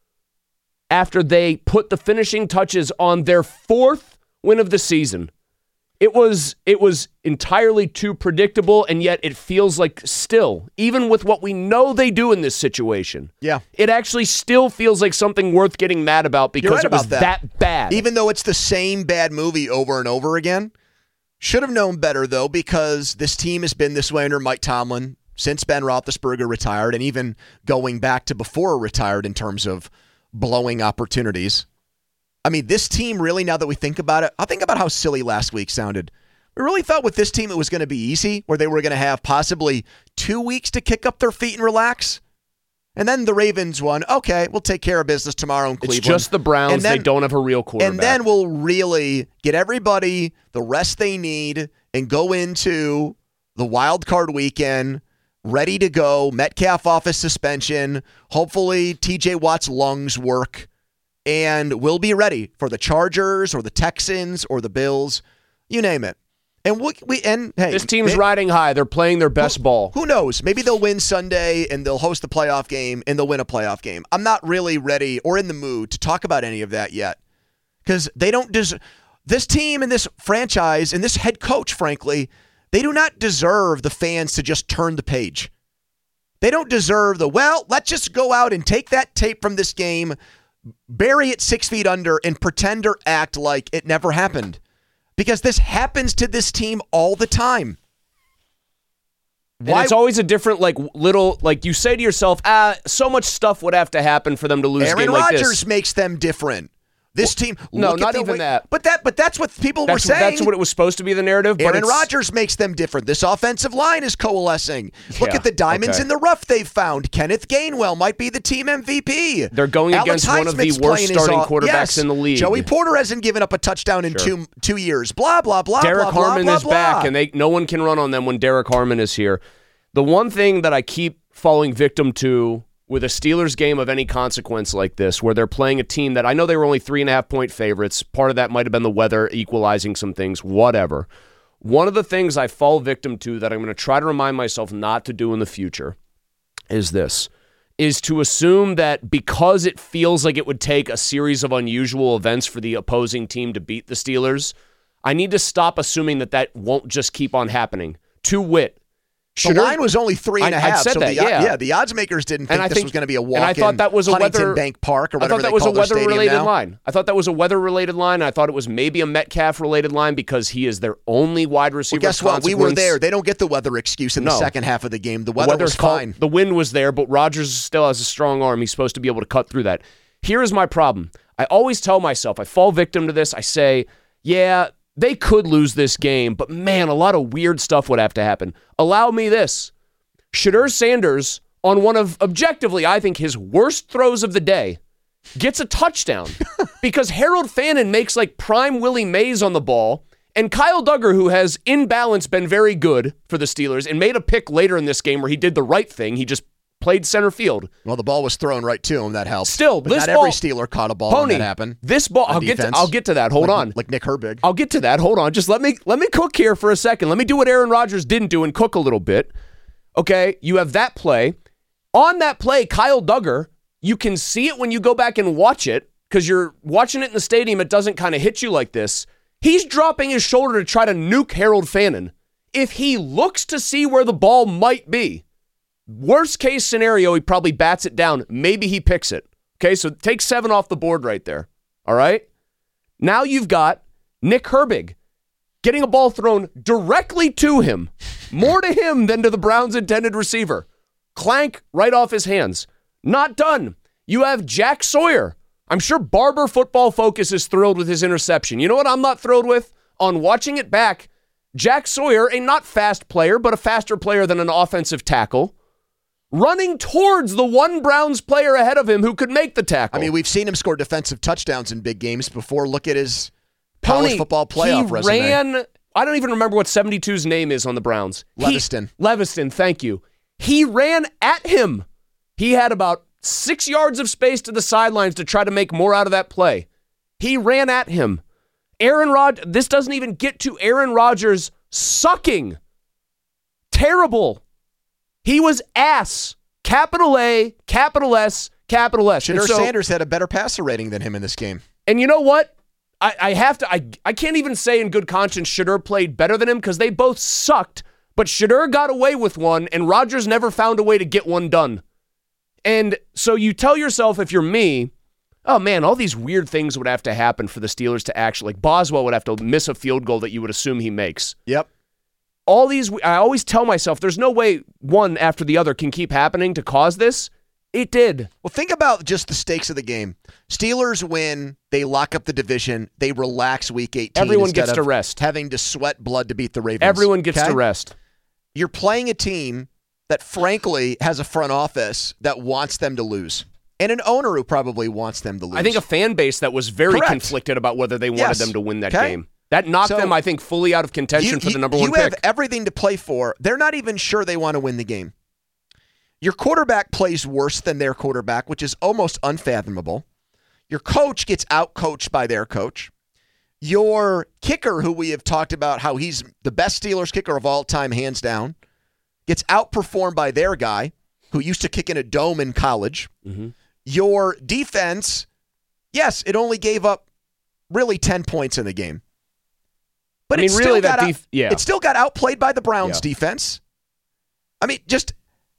after they put the finishing touches on their 4th win of the season. It was entirely too predictable, and yet it feels like still, even with what we know they do in this situation, it actually still feels like something worth getting mad about because it was that bad. Even though it's the same bad movie over and over again. Should have known better, though, because this team has been this way under Mike Tomlin since Ben Roethlisberger retired, and even going back to before retired in terms of blowing opportunities. I mean, this team really, now that we think about it, I'll think about how silly last week sounded. We really thought with this team it was going to be easy, where they were going to have possibly 2 weeks to kick up their feet and relax. And then the Ravens won. Okay, we'll take care of business tomorrow in Cleveland. It's just the Browns. They don't have a real quarterback. And then we'll really get everybody the rest they need and go into the wild card weekend ready to go. Metcalf off his suspension. Hopefully TJ Watt's lungs work. And we'll be ready for the Chargers or the Texans or the Bills. You name it. And hey, this team's riding high. They're playing their best ball. Who knows? Maybe they'll win Sunday and they'll host the playoff game and they'll win a playoff game. I'm not really ready or in the mood to talk about any of that yet because they don't deserve. This team and this franchise and this head coach, frankly, they do not deserve the fans to just turn the page. They don't deserve let's just go out and take that tape from this game, bury it 6 feet under, and pretend or act like it never happened. Because this happens to this team all the time. And it's always a different, you say to yourself, so much stuff would have to happen for them to lose a game like this. Aaron Rodgers makes them different. This team, no, not even that. But that's what people were saying. That's what it was supposed to be, the narrative. But Aaron Rodgers makes them different. This offensive line is coalescing. Look at the diamonds in the rough they've found. Kenneth Gainwell might be the team MVP. They're going against one of the worst starting quarterbacks in the league. Joey Porter hasn't given up a touchdown in two years. Blah, blah, blah, Derek blah, Harmon blah, is blah, back, blah. and no one can run on them when Derek Harmon is here. The one thing that I keep falling victim to with a Steelers game of any consequence like this, where they're playing a team that I know they were only 3.5-point favorites. Part of that might have been the weather equalizing some things, whatever. One of the things I fall victim to that I'm going to try to remind myself not to do in the future is to assume that because it feels like it would take a series of unusual events for the opposing team to beat the Steelers, I need to stop assuming that won't just keep on happening. To wit, the line was only 3.5. I said so that, the odds makers didn't think this was going to be a walk-in. And I thought that was a Huntington Bank Park or whatever they call their stadium now. I thought that was a weather-related line. And I thought it was maybe a Metcalf-related line because he is their only wide receiver. Well, guess what? We were there. They don't get the weather excuse in the second half of the game. The weather was fine. The wind was there, but Rodgers still has a strong arm. He's supposed to be able to cut through that. Here is my problem. I always tell myself, I fall victim to this. I say, yeah, they could lose this game, but man, a lot of weird stuff would have to happen. Allow me this. Shedeur Sanders, on one of, objectively, I think his worst throws of the day, gets a touchdown because Harold Fannin makes like prime Willie Mays on the ball, and Kyle Duggar, who has in balance been very good for the Steelers and made a pick later in this game where he did the right thing. He just played center field. Well, the ball was thrown right to him. That helped. Still, but this not ball, every Steeler caught a ball when that happened. This ball, I'll get to that. Hold on. Like Nick Herbig. I'll get to that. Hold on. Just let me cook here for a second. Let me do what Aaron Rodgers didn't do and cook a little bit. Okay, you have that play. On that play, Kyle Duggar, you can see it when you go back and watch it because you're watching it in the stadium. It doesn't kind of hit you like this. He's dropping his shoulder to try to nuke Harold Fannin. If he looks to see where the ball might be, worst case scenario, he probably bats it down. Maybe he picks it. Okay, so take 7 off the board right there. All right? Now you've got Nick Herbig getting a ball thrown directly to him. More to him than to the Browns' intended receiver. Clank right off his hands. Not done. You have Jack Sawyer. I'm sure Barber Football Focus is thrilled with his interception. You know what I'm not thrilled with? On watching it back, Jack Sawyer, a not fast player, but a faster player than an offensive tackle, running towards the one Browns player ahead of him who could make the tackle. I mean, we've seen him score defensive touchdowns in big games before. Look at his college football playoff resume. I don't even remember what 72's name is on the Browns. Leviston, thank you. He ran at him. He had about 6 yards of space to the sidelines to try to make more out of that play. He ran at him. This doesn't even get to Aaron Rodgers sucking. Terrible. He was ass. Capital A, capital S, capital S. Shedeur Sanders had a better passer rating than him in this game. And you know what? I can't even say in good conscience Shedeur played better than him because they both sucked, but Shedeur got away with one, and Rodgers never found a way to get one done. And so you tell yourself, if you're me, oh man, all these weird things would have to happen for the Steelers to actually, like Boswell would have to miss a field goal that you would assume he makes. Yep. All these, I always tell myself, there's no way one after the other can keep happening to cause this. It did. Well, think about just the stakes of the game. Steelers win. They lock up the division. They relax week 18. Everyone gets to rest. Having to sweat blood to beat the Ravens. Everyone gets to rest. You're playing a team that, frankly, has a front office that wants them to lose. And an owner who probably wants them to lose. I think a fan base that was very conflicted about whether they wanted them to win that game. That knocked them, I think, fully out of contention for the number one pick. You have everything to play for. They're not even sure they want to win the game. Your quarterback plays worse than their quarterback, which is almost unfathomable. Your coach gets out-coached by their coach. Your kicker, who we have talked about how he's the best Steelers kicker of all time, hands down, gets outperformed by their guy, who used to kick in a dome in college. Mm-hmm. Your defense, yes, it only gave up really 10 points in the game. But it still got outplayed by the Browns defense. I mean, just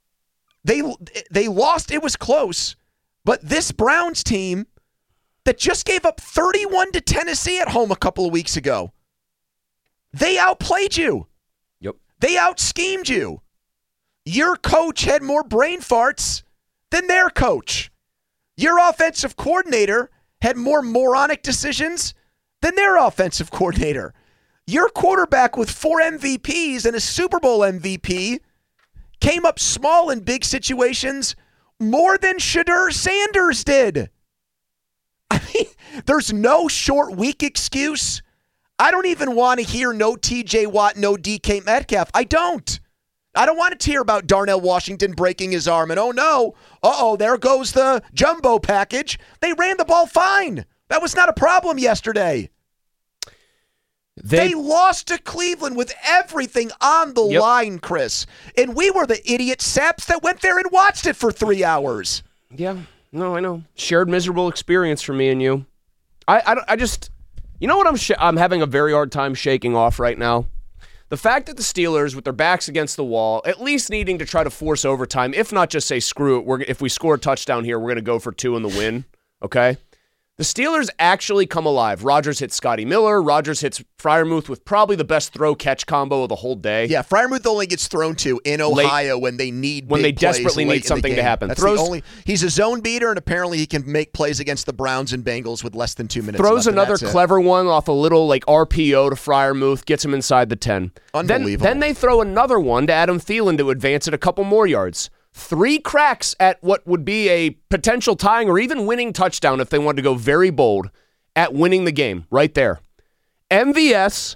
they lost. It was close. But this Browns team that just gave up 31 to Tennessee at home a couple of weeks ago, they outplayed you. Yep. They out-schemed you. Your coach had more brain farts than their coach. Your offensive coordinator had more moronic decisions than their offensive coordinator. Your quarterback with 4 MVPs and a Super Bowl MVP came up small in big situations more than Shedeur Sanders did. I mean, there's no short week excuse. I don't even want to hear no TJ Watt, no DK Metcalf. I don't want to hear about Darnell Washington breaking his arm and oh no, there goes the jumbo package. They ran the ball fine. That was not a problem yesterday. They lost to Cleveland with everything on the line, Chris. And we were the idiot saps that went there and watched it for 3 hours. Yeah, no, I know. Shared miserable experience for me and you. I just, you know what I'm having a very hard time shaking off right now? The fact that the Steelers, with their backs against the wall, at least needing to try to force overtime, if not just say, screw it, if we score a touchdown here, we're going to go for 2 in the win, okay? The Steelers actually come alive. Rodgers hits Scotty Miller. Rodgers hits Freiermuth with probably the best throw-catch combo of the whole day. Yeah, Freiermuth only gets thrown to in Ohio when they need when big they desperately plays need something to happen. That's he's a zone beater, and apparently he can make plays against the Browns and Bengals with less than 2 minutes Throws left, another clever one off a little RPO to Freiermuth, gets him inside the 10. Unbelievable. Then they throw another one to Adam Thielen to advance it a couple more yards. 3 cracks at what would be a potential tying or even winning touchdown if they wanted to go very bold at winning the game right there. MVS.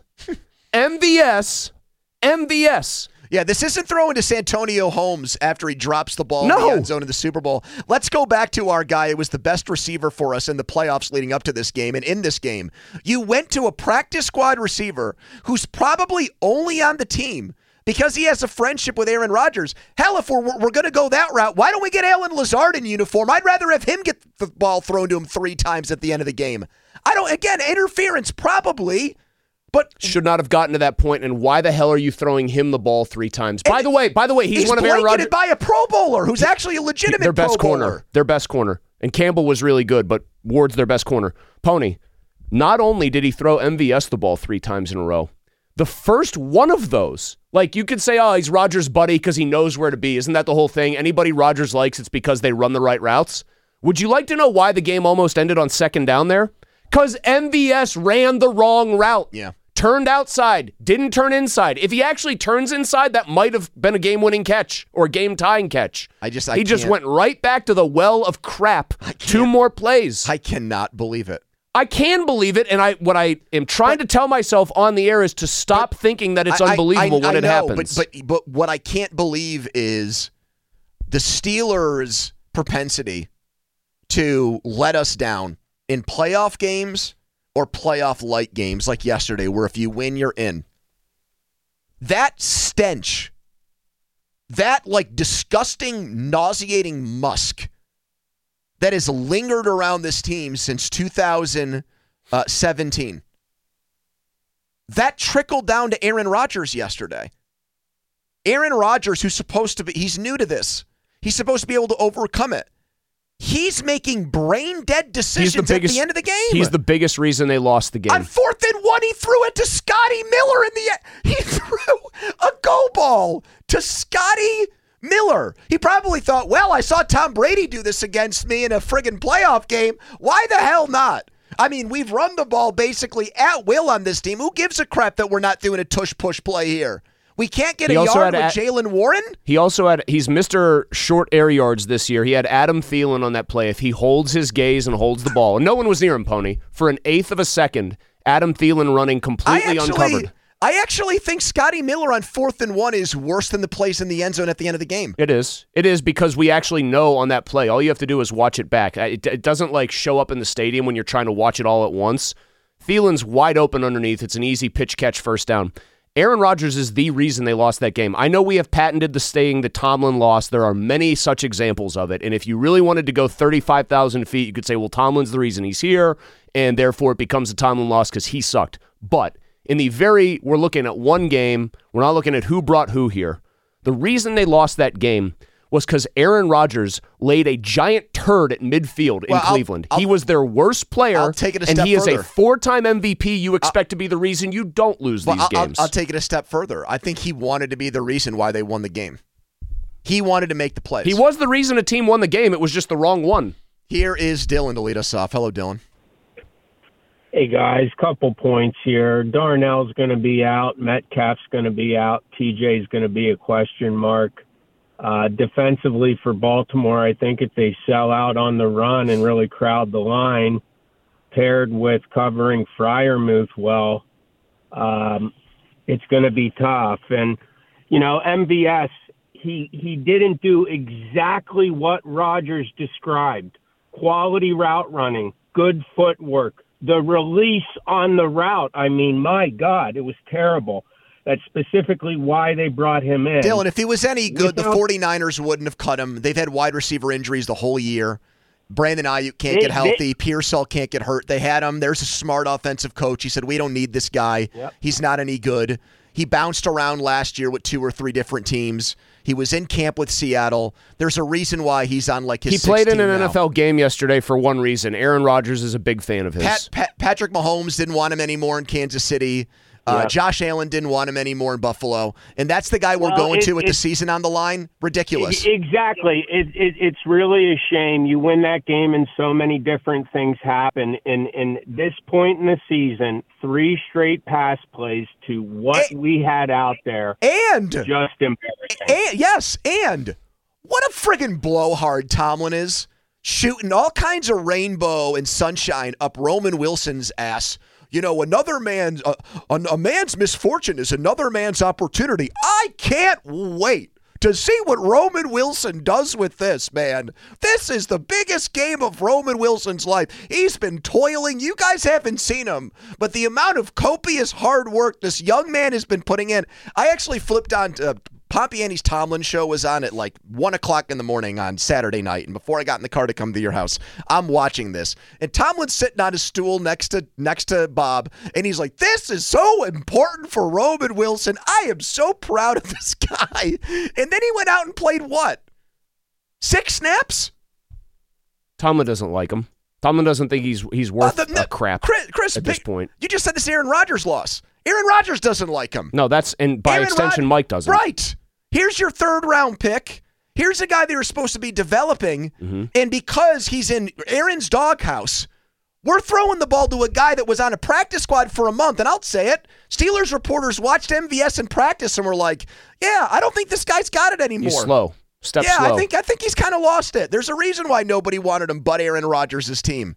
Yeah, this isn't throwing to Santonio Holmes after he drops the ball in the end zone in the Super Bowl. Let's go back to our guy who was the best receiver for us in the playoffs leading up to this game. And in this game, you went to a practice squad receiver who's probably only on the team because he has a friendship with Aaron Rodgers. Hell, if we're going to go that route, why don't we get Allen Lazard in uniform? I'd rather have him get the ball thrown to him 3 times at the end of the game. Again, interference probably, but should not have gotten to that point. And why the hell are you throwing him the ball 3 times? By the way, he's one of Aaron Rodgers. By a Pro Bowler who's actually a legitimate Pro Bowler. Their best corner. And Campbell was really good, but Ward's their best corner. Pony, not only did he throw MVS the ball 3 times in a row, the first one of those, you could say, he's Rodgers' buddy because he knows where to be. Isn't that the whole thing? Anybody Rodgers likes, it's because they run the right routes. Would you like to know why the game almost ended on 2nd down there? Because MVS ran the wrong route. Yeah. Turned outside, didn't turn inside. If he actually turns inside, that might have been a game-winning catch or a game-tying catch. He just went right back to the well of crap. 2 more plays. I cannot believe it. I can believe it, and what I am trying to tell myself on the air is to stop thinking that it's unbelievable when it happens. But what I can't believe is the Steelers' propensity to let us down in playoff games or playoff-like games like yesterday, where if you win, you're in. That stench, that disgusting, nauseating musk that has lingered around this team since 2017, that trickled down to Aaron Rodgers yesterday. Aaron Rodgers, he's new to this. He's supposed to be able to overcome it. He's making brain-dead decisions at the end of the game. He's the biggest reason they lost the game. On 4th and 1, he threw it to Scotty Miller in the end. He threw a go ball to Scotty Miller. He probably thought, I saw Tom Brady do this against me in a friggin' playoff game. Why the hell not? We've run the ball basically at will on this team. Who gives a crap that we're not doing a tush-push play here? We can't get a yard with Jaylen Warren? He's Mr. Short air yards this year. He had Adam Thielen on that play. If he holds his gaze and holds the ball, and no one was near him, Pony, for an 1/8 of a second, Adam Thielen running completely uncovered. I actually think Scotty Miller on 4th and 1 is worse than the plays in the end zone at the end of the game. It is. It is because we actually know on that play. All you have to do is watch it back. It doesn't show up in the stadium when you're trying to watch it all at once. Thielen's wide open underneath. It's an easy pitch catch first down. Aaron Rodgers is the reason they lost that game. I know we have patented the saying that Tomlin lost. There are many such examples of it. And if you really wanted to go 35,000 feet, you could say, Tomlin's the reason he's here, and therefore it becomes a Tomlin loss because he sucked. But we're looking at one game. We're not looking at who brought who here. The reason they lost that game was because Aaron Rodgers laid a giant turd at midfield in Cleveland. He was their worst player, I'll take it a step and he further. is a 4-time MVP. You expect to be the reason you don't lose these games. I'll take it a step further. I think he wanted to be the reason why they won the game. He wanted to make the plays. He was the reason a team won the game. It was just the wrong one. Here is Dylan to lead us off. Hello, Dylan. Hey, guys, couple points here. Darnell's going to be out. Metcalf's going to be out. TJ's going to be a question mark. Defensively for Baltimore, I think if they sell out on the run and really crowd the line, paired with covering Freiermuth well, it's going to be tough. And, MVS, he didn't do exactly what Rodgers described. Quality route running, good footwork. The release on the route, I mean, my God, it was terrible. That's specifically why they brought him in. Dylan, if he was any good, the 49ers wouldn't have cut him. They've had wide receiver injuries the whole year. Brandon Ayuk can't get healthy. Pearsall can't get hurt. They had him. There's a smart offensive coach. He said, we don't need this guy. Yep. He's not any good. He bounced around last year with 2 or 3 different teams. He was in camp with Seattle. There's a reason why he's on like his He played in an NFL game yesterday for one reason. Aaron Rodgers is a big fan of his. Patrick Mahomes didn't want him anymore in Kansas City. Josh Allen didn't want him anymore in Buffalo. And that's the guy we're going to with the season on the line? Ridiculous. Exactly. It's really a shame. You win that game and so many different things happen. In this point in the season, 3 straight pass plays to what we had out there. And just embarrassing. And what a friggin' blowhard Tomlin is. Shooting all kinds of rainbow and sunshine up Roman Wilson's ass. Another man's a man's misfortune is another man's opportunity. I can't wait to see what Roman Wilson does with this, man. This is the biggest game of Roman Wilson's life. He's been toiling. You guys haven't seen him, but the amount of copious hard work this young man has been putting in. I actually flipped on to Pompiani's Tomlin show was on at like 1 o'clock in the morning on Saturday night. And before I got in the car to come to your house, I'm watching this. And Tomlin's sitting on his stool next to Bob. And he's like, this is so important for Roman Wilson. I am so proud of this guy. And then he went out and played what? 6 snaps? Tomlin doesn't like him. Tomlin doesn't think he's worth a crap Chris, at this point. You just said this Aaron Rodgers loss. Aaron Rodgers doesn't like him. No, and by extension, Mike doesn't. Right. Here's your 3rd round pick. Here's a guy they were supposed to be developing. Mm-hmm. And because he's in Aaron's doghouse, we're throwing the ball to a guy that was on a practice squad for a month. And I'll say it. Steelers reporters watched MVS in practice and were like, yeah, I don't think this guy's got it anymore. He's slow. Slow. I think he's kind of lost it. There's a reason why nobody wanted him but Aaron Rodgers' team.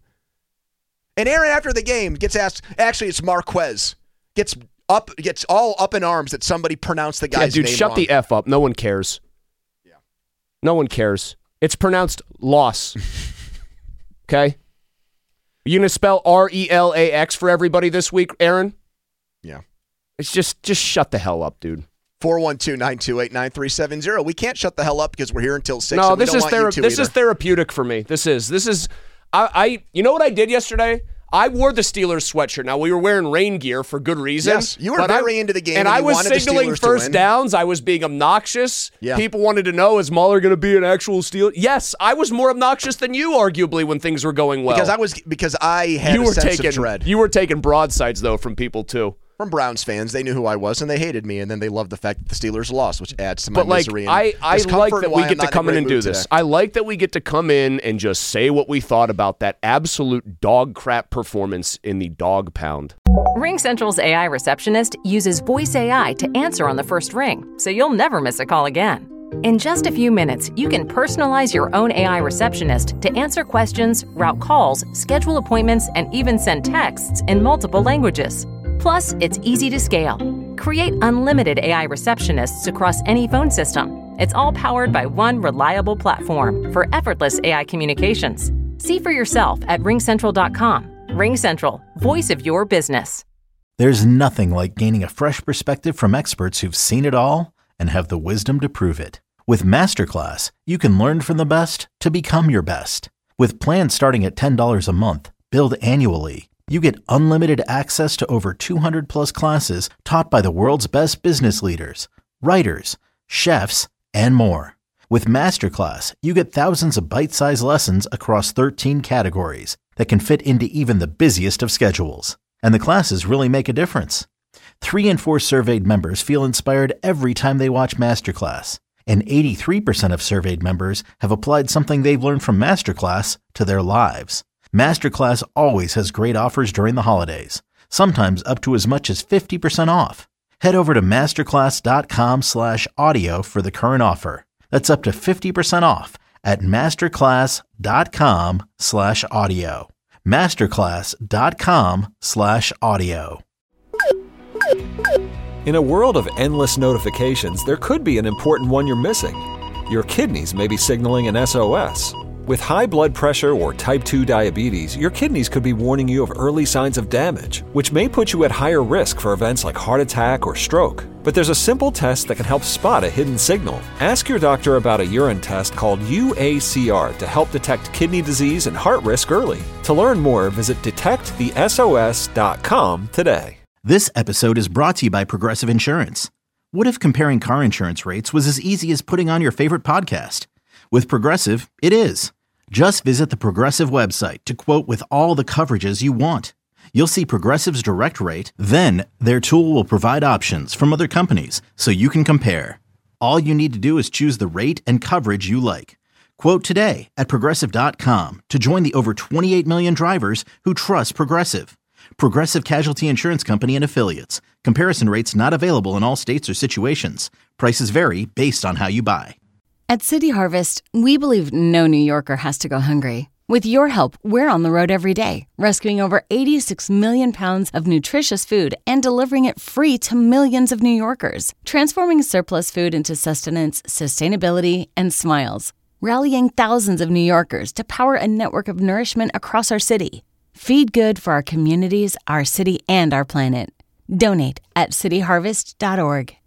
And Aaron, after the game, gets asked, actually, it's Marquez. Gets all up in arms that somebody pronounced the guy's name wrong. Shut the F up. No one cares. Yeah. No one cares. It's pronounced loss. Okay? Are you going to spell RELAX for everybody this week, Aaron? Yeah. It's just shut the hell up, dude. 412-928-9370. We can't shut the hell up because we're here until 6. No, this is therapeutic for me. This is I you know what I did yesterday? I wore the Steelers sweatshirt. Now, we were wearing rain gear for good reason. Yes, you were very into the game. And I was signaling first downs. I was being obnoxious. Yeah. People wanted to know, is Mahler going to be an actual Steeler? Yes, I was more obnoxious than you, arguably, when things were going well. Because I had a sense of dread. You were taking broadsides, though, from people, too. From Browns fans. They knew who I was, and they hated me, and then they loved the fact that the Steelers lost, which adds to my misery. I like that we get to come in and do this. I like that we get to come in and just say what we thought about that absolute dog crap performance in the dog pound. RingCentral's AI receptionist uses voice AI to answer on the first ring, so you'll never miss a call again. In just a few minutes, you can personalize your own AI receptionist to answer questions, route calls, schedule appointments, and even send texts in multiple languages. Plus, it's easy to scale. Create unlimited AI receptionists across any phone system. It's all powered by one reliable platform for effortless AI communications. See for yourself at RingCentral.com. RingCentral, voice of your business. There's nothing like gaining a fresh perspective from experts who've seen it all and have the wisdom to prove it. With Masterclass, you can learn from the best to become your best. With plans starting at $10 a month, billed annually, you get unlimited access to over 200 plus classes taught by the world's best business leaders, writers, chefs, and more. With Masterclass, you get thousands of bite-sized lessons across 13 categories that can fit into even the busiest of schedules. And the classes really make a difference. 3 in 4 surveyed members feel inspired every time they watch Masterclass. And 83% of surveyed members have applied something they've learned from Masterclass to their lives. Masterclass always has great offers during the holidays, sometimes up to as much as 50% off. Head over to masterclass.com/audio for the current offer. That's up to 50% off at masterclass.com/audio. masterclass.com/audio. In a world of endless notifications, there could be an important one you're missing. Your kidneys may be signaling an SOS. With high blood pressure or type 2 diabetes, your kidneys could be warning you of early signs of damage, which may put you at higher risk for events like heart attack or stroke. But there's a simple test that can help spot a hidden signal. Ask your doctor about a urine test called UACR to help detect kidney disease and heart risk early. To learn more, visit detectthesos.com today. This episode is brought to you by Progressive Insurance. What if comparing car insurance rates was as easy as putting on your favorite podcast? With Progressive, it is. Just visit the Progressive website to quote with all the coverages you want. You'll see Progressive's direct rate, then their tool will provide options from other companies so you can compare. All you need to do is choose the rate and coverage you like. Quote today at Progressive.com to join the over 28 million drivers who trust Progressive. Progressive Casualty Insurance Company and Affiliates. Comparison rates not available in all states or situations. Prices vary based on how you buy. At City Harvest, we believe no New Yorker has to go hungry. With your help, we're on the road every day, rescuing over 86 million pounds of nutritious food and delivering it free to millions of New Yorkers, transforming surplus food into sustenance, sustainability, and smiles, rallying thousands of New Yorkers to power a network of nourishment across our city. Feed good for our communities, our city, and our planet. Donate at cityharvest.org.